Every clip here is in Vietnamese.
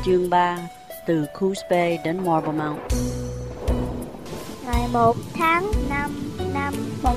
Chương 3 từ Coos Bay đến Marble Mount. Ngày 1 tháng 5 năm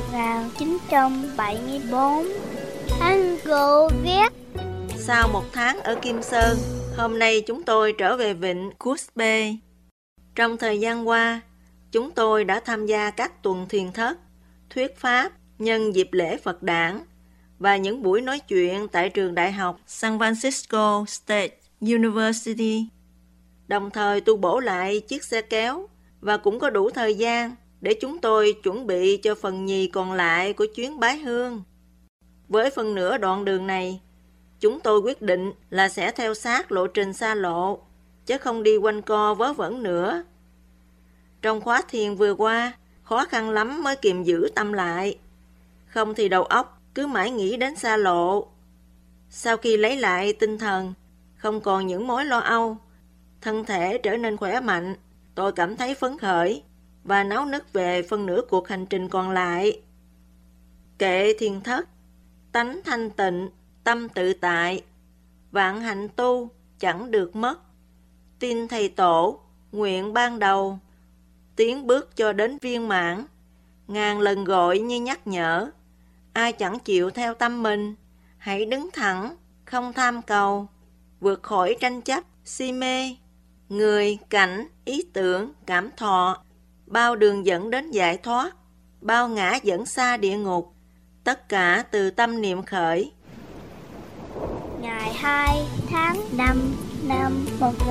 1974, anh Cụ viết. Sau một tháng ở Kim Sơn, hôm nay chúng tôi trở về vịnh Coos Bay. Trong thời gian qua, chúng tôi đã tham gia các tuần thiền thất, thuyết pháp nhân dịp lễ Phật đản và những buổi nói chuyện tại trường đại học San Francisco State University. Đồng thời tu bổ lại chiếc xe kéo và cũng có đủ thời gian để chúng tôi chuẩn bị cho phần nhì còn lại của chuyến bái hương. Với phần nửa đoạn đường này, chúng tôi quyết định là sẽ theo sát lộ trình xa lộ, chứ không đi quanh co vớ vẩn nữa. Trong khóa thiền vừa qua, khó khăn lắm mới kiềm giữ tâm lại. Không thì đầu óc cứ mãi nghĩ đến xa lộ. Sau khi lấy lại tinh thần, không còn những mối lo âu, thân thể trở nên khỏe mạnh, tôi cảm thấy phấn khởi và náo nức về phân nửa cuộc hành trình còn lại. Kệ thiền thất, tánh thanh tịnh, tâm tự tại, vạn hạnh tu chẳng được mất. Tin thầy tổ, nguyện ban đầu, tiến bước cho đến viên mãn. Ngàn lần gọi như nhắc nhở, ai chẳng chịu theo tâm mình, hãy đứng thẳng, không tham cầu, vượt khỏi tranh chấp, si mê. Người, cảnh, ý tưởng, cảm thọ, bao đường dẫn đến giải thoát, bao ngã dẫn xa địa ngục, tất cả từ tâm niệm khởi. Ngày 2 tháng 5 năm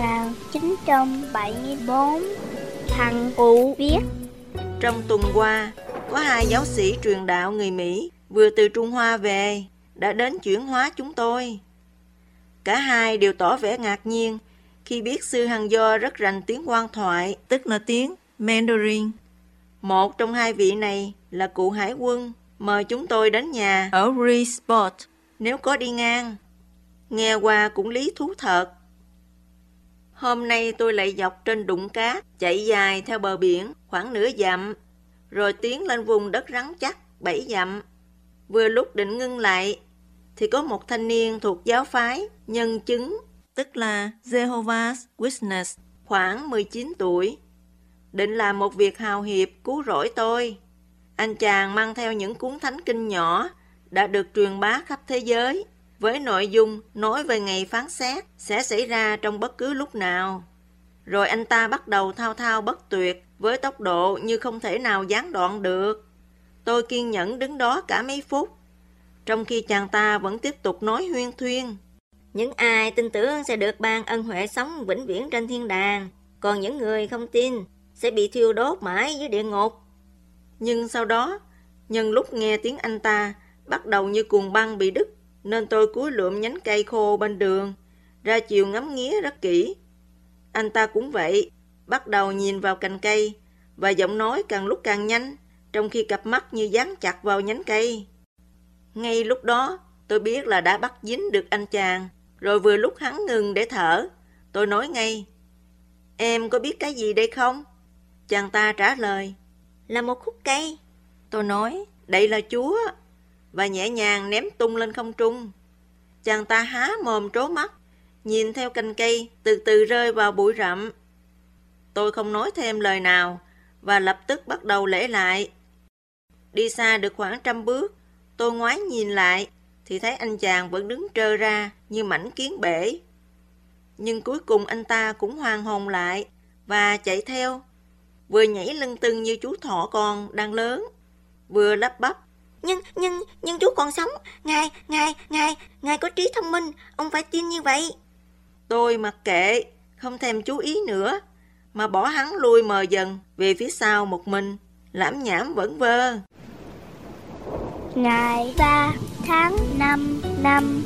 1974, thằng Cụ viết. Trong tuần qua, có 2 giáo sĩ truyền đạo người Mỹ vừa từ Trung Hoa về, đã đến chuyển hóa chúng tôi. Cả hai đều tỏ vẻ ngạc nhiên khi biết sư Hằng Do rất rành tiếng Quan thoại, tức là tiếng Mandarin. Một trong 2 vị này là cụ hải quân, mời chúng tôi đến nhà ở Bridgeport nếu có đi ngang. Nghe qua cũng lý thú thật. Hôm nay tôi lại dọc trên đụng cát, chạy dài theo bờ biển khoảng nửa dặm, rồi tiến lên vùng đất rắn chắc 7 dặm. Vừa lúc định ngưng lại, thì có một thanh niên thuộc giáo phái Nhân Chứng, tức là Jehovah's Witness, khoảng 19 tuổi, định làm một việc hào hiệp cứu rỗi tôi. Anh chàng mang theo những cuốn thánh kinh nhỏ đã được truyền bá khắp thế giới, với nội dung nói về ngày phán xét sẽ xảy ra trong bất cứ lúc nào. Rồi anh ta bắt đầu thao thao bất tuyệt với tốc độ như không thể nào gián đoạn được. Tôi kiên nhẫn đứng đó cả mấy phút, trong khi chàng ta vẫn tiếp tục nói huyên thuyên. Những ai tin tưởng sẽ được ban ân huệ sống vĩnh viễn trên thiên đàng, còn những người không tin sẽ bị thiêu đốt mãi dưới địa ngục. Nhưng sau đó, nhân lúc nghe tiếng anh ta bắt đầu như cuồng băng bị đứt, nên tôi cúi lượm nhánh cây khô bên đường, ra chiều ngắm nghía rất kỹ. Anh ta cũng vậy, bắt đầu nhìn vào cành cây, và giọng nói càng lúc càng nhanh, trong khi cặp mắt như dán chặt vào nhánh cây. Ngay lúc đó, tôi biết là đã bắt dính được anh chàng, rồi vừa lúc hắn ngừng để thở, tôi nói ngay, em có biết cái gì đây không? Chàng ta trả lời, là một khúc cây. Tôi nói, đây là Chúa, và nhẹ nhàng ném tung lên không trung. Chàng ta há mồm trố mắt, nhìn theo cành cây từ từ rơi vào bụi rậm. Tôi không nói thêm lời nào, và lập tức bắt đầu lễ lại. Đi xa được khoảng 100 bước, tôi ngoái nhìn lại, thì thấy anh chàng vẫn đứng trơ ra như mảnh kiến bể. Nhưng cuối cùng anh ta cũng hoàn hồn lại, và chạy theo, vừa nhảy lưng tưng như chú thỏ con đang lớn, vừa lắp bắp. Nhưng chú còn sống, ngài có trí thông minh, ông phải tin như vậy. Tôi mặc kệ, không thèm chú ý nữa, mà bỏ hắn lui mờ dần về phía sau một mình, lảm nhảm vẩn vơ. Ngày 3 tháng 5 năm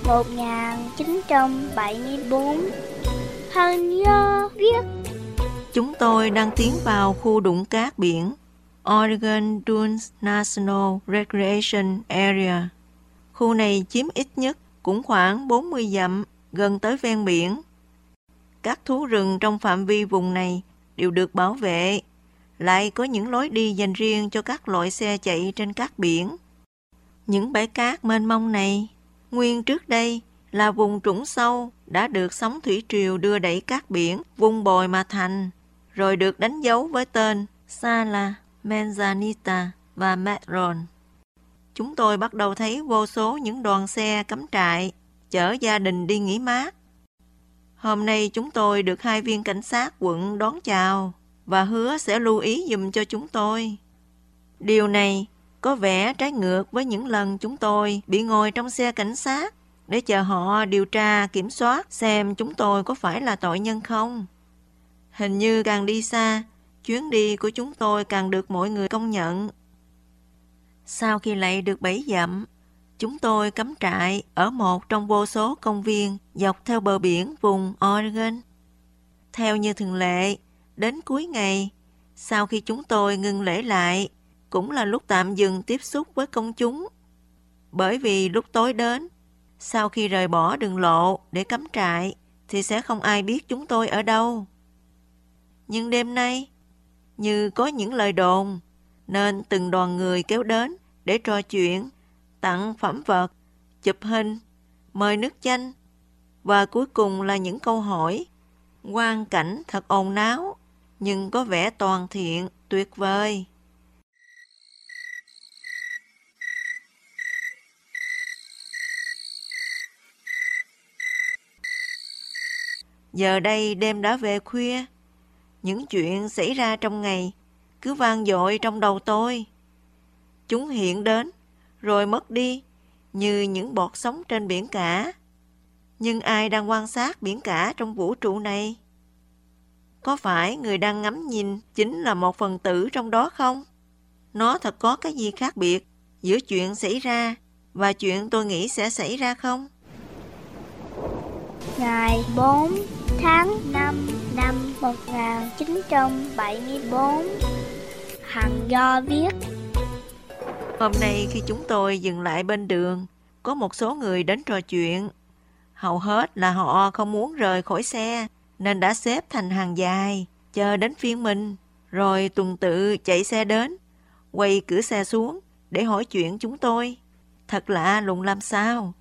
1974, Hằng Do viết. Chúng tôi đang tiến vào khu đụng cát biển Oregon Dunes National Recreation Area. Khu này chiếm ít nhất cũng khoảng 40 dặm, gần tới ven biển. Các thú rừng trong phạm vi vùng này đều được bảo vệ, lại có những lối đi dành riêng cho các loại xe chạy trên cát biển. Những bãi cát mênh mông này, nguyên trước đây là vùng trũng sâu đã được sóng thủy triều đưa đẩy cát biển vun bồi mà thành, rồi được đánh dấu với tên Sala, Manzanita và Madron. Chúng tôi bắt đầu thấy vô số những đoàn xe cắm trại, chở gia đình đi nghỉ mát. Hôm nay chúng tôi được 2 viên cảnh sát quận đón chào và hứa sẽ lưu ý giùm cho chúng tôi. Điều này có vẻ trái ngược với những lần chúng tôi bị ngồi trong xe cảnh sát để chờ họ điều tra kiểm soát xem chúng tôi có phải là tội nhân không. Hình như càng đi xa, chuyến đi của chúng tôi càng được mọi người công nhận. Sau khi lạy được 7 dặm, chúng tôi cắm trại ở một trong vô số công viên dọc theo bờ biển vùng Oregon. Theo như thường lệ, đến cuối ngày, sau khi chúng tôi ngưng lễ lại, cũng là lúc tạm dừng tiếp xúc với công chúng. Bởi vì lúc tối đến, sau khi rời bỏ đường lộ để cắm trại, thì sẽ không ai biết chúng tôi ở đâu. Nhưng đêm nay, như có những lời đồn, nên từng đoàn người kéo đến để trò chuyện, tặng phẩm vật, chụp hình, mời nước chanh, và cuối cùng là những câu hỏi. Quang cảnh thật ồn náo, nhưng có vẻ toàn thiện, tuyệt vời. Giờ đây đêm đã về khuya. Những chuyện xảy ra trong ngày cứ vang dội trong đầu tôi. Chúng hiện đến, rồi mất đi, như những bọt sóng trên biển cả. Nhưng ai đang quan sát biển cả trong vũ trụ này? Có phải người đang ngắm nhìn chính là một phần tử trong đó không? Nó thật có cái gì khác biệt giữa chuyện xảy ra và chuyện tôi nghĩ sẽ xảy ra không? Ngày 4 tháng 5 năm 1974. Hằng Do viết. Hôm nay khi chúng tôi dừng lại bên đường, có một số người đến trò chuyện. Hầu hết là họ không muốn rời khỏi xe, nên đã xếp thành hàng dài, chờ đến phiên mình, rồi tuần tự chạy xe đến, quay cửa xe xuống để hỏi chuyện chúng tôi. Thật lạ lùng làm sao.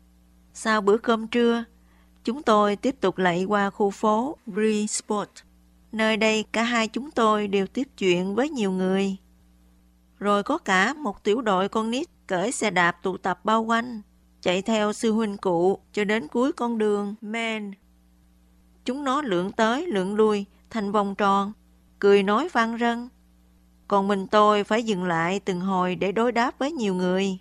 Sau bữa cơm trưa, chúng tôi tiếp tục lạy qua khu phố Bridgeport. Nơi đây cả hai chúng tôi đều tiếp chuyện với nhiều người. Rồi có cả một tiểu đội con nít cởi xe đạp tụ tập bao quanh, chạy theo sư huynh cụ cho đến cuối con đường Main. Chúng nó lượn tới lượn lui thành vòng tròn, cười nói vang rân. Còn mình tôi phải dừng lại từng hồi để đối đáp với nhiều người.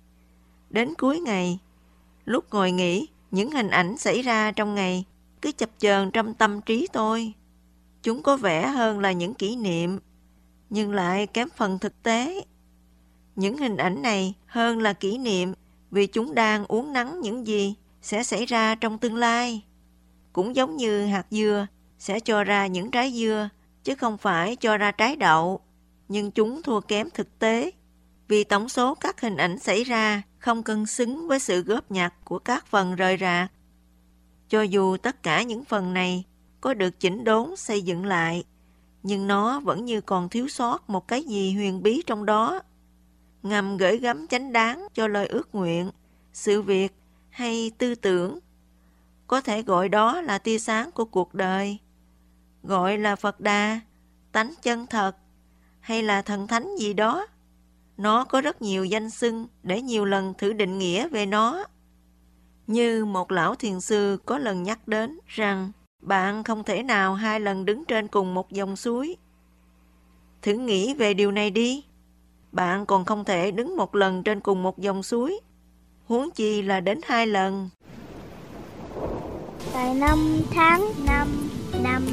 Đến cuối ngày, lúc ngồi nghỉ, những hình ảnh xảy ra trong ngày cứ chập chờn trong tâm trí tôi. Chúng có vẻ hơn là những kỷ niệm, nhưng lại kém phần thực tế. Những hình ảnh này hơn là kỷ niệm vì chúng đang uốn nắn những gì sẽ xảy ra trong tương lai. Cũng giống như hạt dưa sẽ cho ra những trái dưa, chứ không phải cho ra trái đậu. Nhưng chúng thua kém thực tế, vì tổng số các hình ảnh xảy ra không cân xứng với sự góp nhặt của các phần rời rạc. Cho dù tất cả những phần này có được chỉnh đốn xây dựng lại, nhưng nó vẫn như còn thiếu sót một cái gì huyền bí trong đó, ngầm gửi gắm chánh đáng cho lời ước nguyện, sự việc hay tư tưởng. Có thể gọi đó là tia sáng của cuộc đời, gọi là Phật Đà, tánh chân thật, hay là thần thánh gì đó. Nó có rất nhiều danh xưng để nhiều lần thử định nghĩa về nó. Như một lão thiền sư có lần nhắc đến rằng bạn không thể nào 2 lần đứng trên cùng một dòng suối. Thử nghĩ về điều này đi. Bạn còn không thể đứng 1 lần trên cùng một dòng suối, huống chi là đến 2 lần. Ngày 5 tháng 5 năm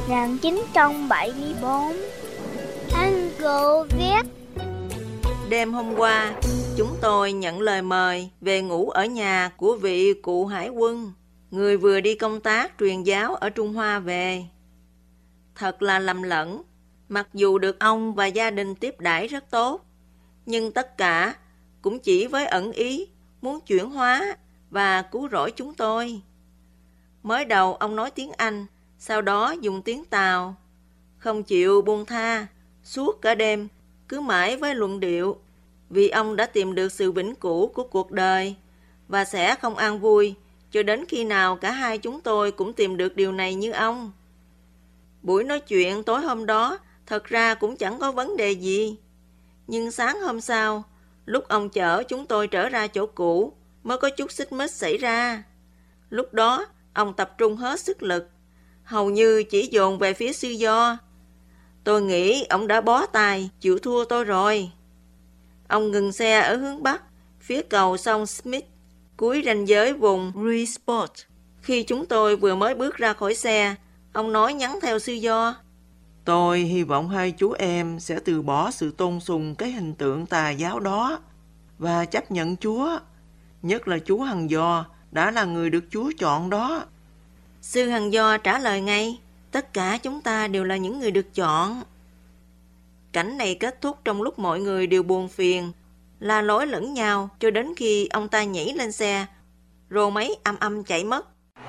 1974. Anh cụ viết. Đêm hôm qua, chúng tôi nhận lời mời về ngủ ở nhà của vị cụ hải quân, người vừa đi công tác truyền giáo ở Trung Hoa về. Thật là lầm lẫn, mặc dù được ông và gia đình tiếp đãi rất tốt, nhưng tất cả cũng chỉ với ẩn ý muốn chuyển hóa và cứu rỗi chúng tôi. Mới đầu ông nói tiếng Anh, sau đó dùng tiếng Tàu, không chịu buông tha, suốt cả đêm, cứ mãi với luận điệu, vì ông đã tìm được sự vĩnh cửu của cuộc đời và sẽ không an vui cho đến khi nào cả hai chúng tôi cũng tìm được điều này như ông. Buổi nói chuyện tối hôm đó thật ra cũng chẳng có vấn đề gì. Nhưng sáng hôm sau, lúc ông chở chúng tôi trở ra chỗ cũ, mới có chút xích mích xảy ra. Lúc đó, ông tập trung hết sức lực, hầu như chỉ dồn về phía sư do. Tôi nghĩ ông đã bó tay, chịu thua tôi rồi. Ông ngừng xe ở hướng Bắc, phía cầu sông Smith, cuối ranh giới vùng Bridgeport. Khi chúng tôi vừa mới bước ra khỏi xe, ông nói nhắn theo sư do. Tôi hy vọng hai chú em sẽ từ bỏ sự tôn sùng cái hình tượng tà giáo đó và chấp nhận Chúa, nhất là chú Hằng Do đã là người được Chúa chọn đó. Sư Hằng Do trả lời ngay, tất cả chúng ta đều là những người được chọn. Cảnh này kết thúc trong lúc mọi người đều buồn phiền, la lối lẫn nhau cho đến khi ông ta nhảy lên xe, rồi máy âm chạy mất.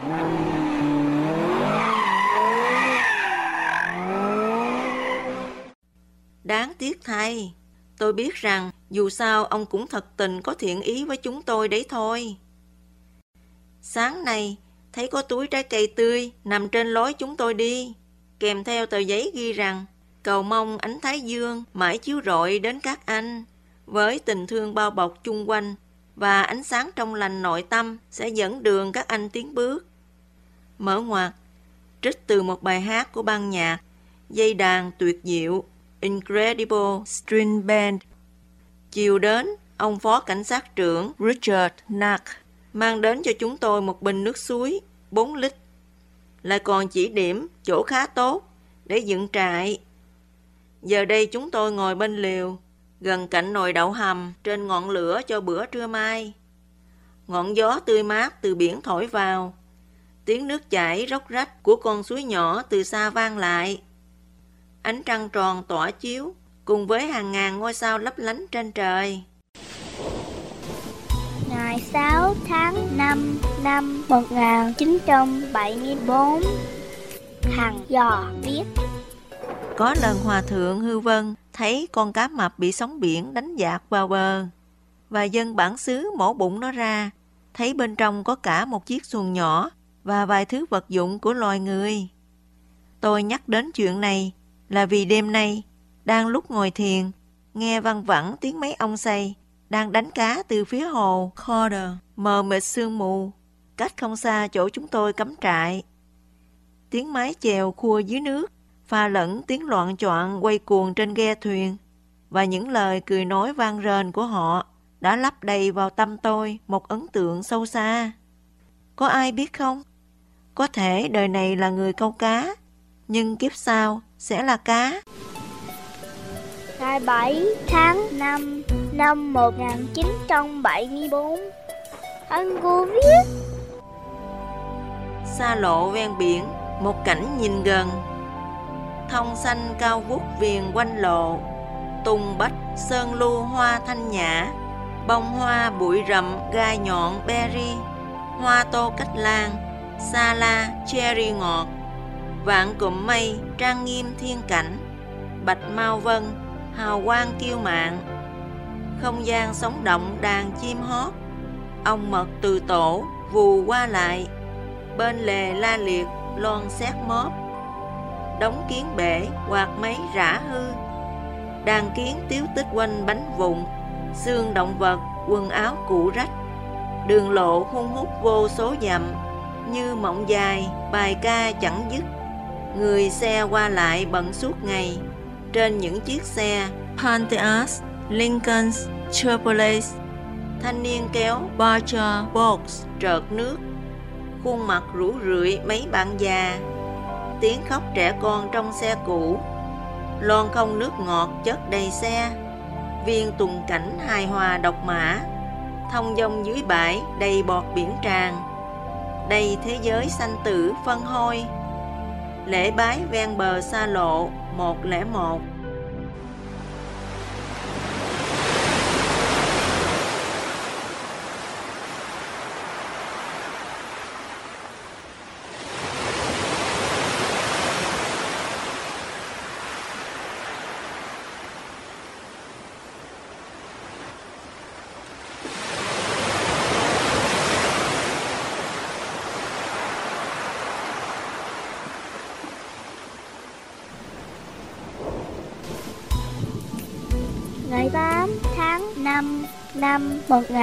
Đáng tiếc thay, tôi biết rằng dù sao ông cũng thật tình có thiện ý với chúng tôi đấy thôi. Sáng nay, thấy có túi trái cây tươi nằm trên lối chúng tôi đi, kèm theo tờ giấy ghi rằng cầu mong ánh thái dương mãi chiếu rọi đến các anh, với tình thương bao bọc chung quanh và ánh sáng trong lành nội tâm sẽ dẫn đường các anh tiến bước. Mở ngoặt, trích từ một bài hát của ban nhạc dây đàn tuyệt diệu Incredible String Band. Chiều đến, ông phó cảnh sát trưởng Richard Knack mang đến cho chúng tôi một bình nước suối 4 lít, lại còn chỉ điểm chỗ khá tốt để dựng trại. Giờ đây chúng tôi ngồi bên lều, gần cạnh nồi đậu hầm trên ngọn lửa cho bữa trưa mai. Ngọn gió tươi mát từ biển thổi vào, tiếng nước chảy róc rách của con suối nhỏ từ xa vang lại. Ánh trăng tròn tỏa chiếu cùng với hàng ngàn ngôi sao lấp lánh trên trời. Ngày 6 tháng 5 năm 1974, Hằng Do viết. Có lần Hòa thượng Hư Vân thấy con cá mập bị sóng biển đánh dạt vào bờ, và dân bản xứ mổ bụng nó ra, thấy bên trong có cả một chiếc xuồng nhỏ và vài thứ vật dụng của loài người. Tôi nhắc đến chuyện này là vì đêm nay, đang lúc ngồi thiền, nghe văng vẳng tiếng mấy ông xây đang đánh cá từ phía hồ Calder, mờ mịt sương mù, cách không xa chỗ chúng tôi cắm trại. Tiếng mái chèo khua dưới nước, pha lẫn tiếng loạn choạng quay cuồng trên ghe thuyền, và những lời cười nói vang rền của họ đã lấp đầy vào tâm tôi một ấn tượng sâu xa. Có ai biết không? Có thể đời này là người câu cá, nhưng kiếp sau sẽ là cá. Ngày 7 tháng 5 năm 1974, anh cô viết. Xa lộ ven biển, một cảnh nhìn gần. Thông xanh cao vút viền quanh lộ, tùng bách sơn lưu hoa thanh nhã, bông hoa bụi rậm gai nhọn berry, hoa tô cách lan, sa la cherry ngọt, vạn cụm mây trang nghiêm thiên cảnh, bạch mau vân hào quang kiêu mạn, không gian sống động đàn chim hót, ong mật từ tổ vù qua lại, bên lề la liệt lon xét móp, đống kiến bể quạt máy rã hư, đàn kiến tiếu tích quanh bánh vụn, xương động vật quần áo cũ rách, đường lộ hun hút vô số dặm, như mộng dài bài ca chẳng dứt. Người xe qua lại bận suốt ngày trên những chiếc xe Pantheas, Lincolns, Chevrolet. Thanh niên kéo Barger Box trợt nước, khuôn mặt rũ rượi mấy bạn già, tiếng khóc trẻ con trong xe cũ, lon không nước ngọt chất đầy xe, viên tùng cảnh hài hòa độc mã, thông dong dưới bãi đầy bọt biển tràn, đầy thế giới sanh tử phân hôi. Lễ bái ven bờ xa lộ 101. ngày 8 tháng 5 năm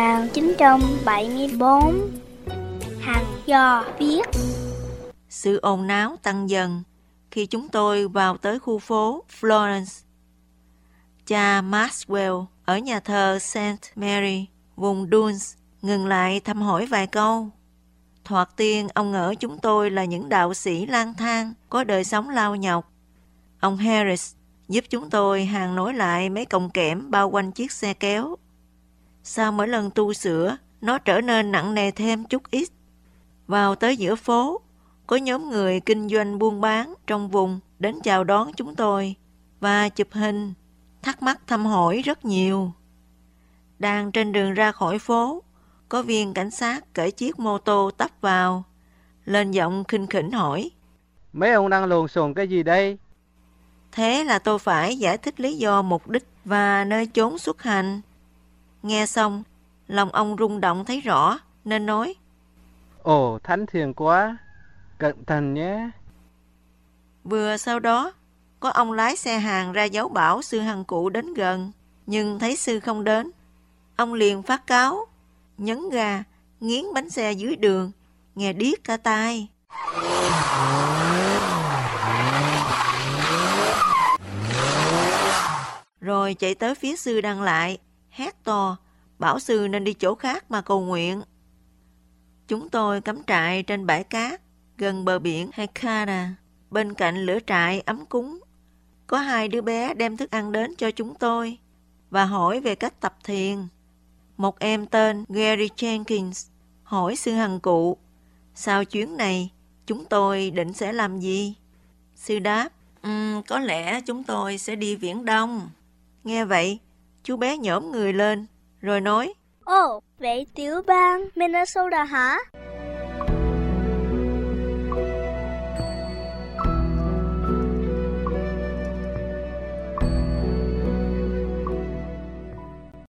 1974. Hằng Do viết. Sự ồn náo tăng dần khi chúng tôi vào tới khu phố Florence. Cha Maxwell ở nhà thờ St. Mary, vùng Dunes, ngừng lại thăm hỏi vài câu. Thoạt tiên ông ngỡ chúng tôi là những đạo sĩ lang thang có đời sống lao nhọc. Ông Harris giúp chúng tôi hàn nối lại mấy cọng kẽm bao quanh chiếc xe kéo. Sau mỗi lần tu sửa, nó trở nên nặng nề thêm chút ít. Vào tới giữa phố, có nhóm người kinh doanh buôn bán trong vùng đến chào đón chúng tôi và chụp hình, thắc mắc thăm hỏi rất nhiều. Đang trên đường ra khỏi phố, có viên cảnh sát cởi chiếc mô tô tấp vào, lên giọng khinh khỉnh hỏi: Mấy ông đang lồn xồn cái gì đây? Thế là tôi phải giải thích lý do mục đích và nơi chốn xuất hành. Nghe xong, lòng ông rung động thấy rõ, nên nói: Ồ, thánh thiện quá, cẩn thận nhé. Vừa sau đó, có ông lái xe hàng ra dấu bảo sư Hằng Cụ đến gần, nhưng thấy sư không đến. Ông liền phát cáo, nhấn ga, nghiến bánh xe dưới đường, nghe điếc cả tai. Rồi chạy tới phía sư Đăng lại, hét to, bảo sư nên đi chỗ khác mà cầu nguyện. Chúng tôi cắm trại trên bãi cát, gần bờ biển Hecata, bên cạnh lửa trại ấm cúng. Có 2 đứa bé đem thức ăn đến cho chúng tôi và hỏi về cách tập thiền. Một em tên Gary Jenkins hỏi sư Hằng Cụ, sau chuyến này chúng tôi định sẽ làm gì? Sư đáp, có lẽ chúng tôi sẽ đi Viễn Đông. Nghe vậy, chú bé nhổm người lên, rồi nói, Ồ, vậy tiểu bang Minnesota hả?